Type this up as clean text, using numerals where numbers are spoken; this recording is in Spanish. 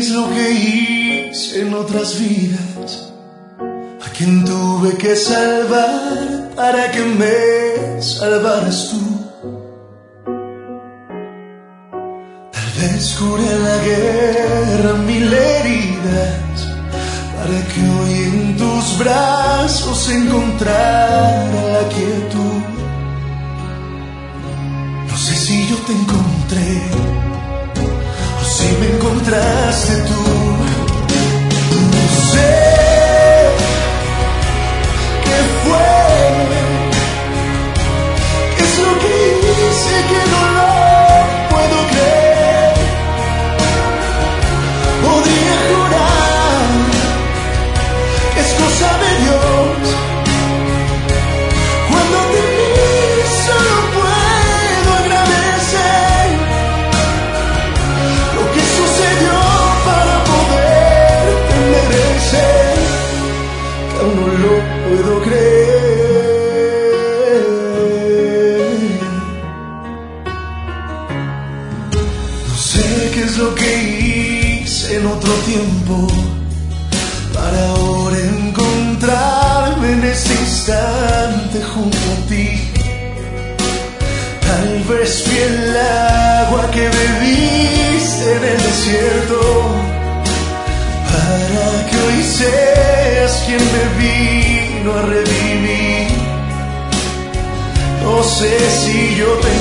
es lo que hice en otras vidas? ¿A quién tuve que salvar para que me salvaras tú? Tal vez curé la guerra mil heridas para que hoy en tus brazos encontrara la quietud. No sé si yo te encontré o si me encontraste tú. No sé qué fue, qué es lo que hice que no lo puedo creer. Podría jurar que es cosa de Dios. Cuando te vi solo puedo agradecer lo que sucedió para poderte merecer, que aún no lo puedo creer. No sé qué es lo que hice en otro tiempo para ahora encontrarme en este instante junto a ti. Tal vez fui el agua que bebiste en el desierto para que hoy seas quien me vino a revivir. No sé si yo te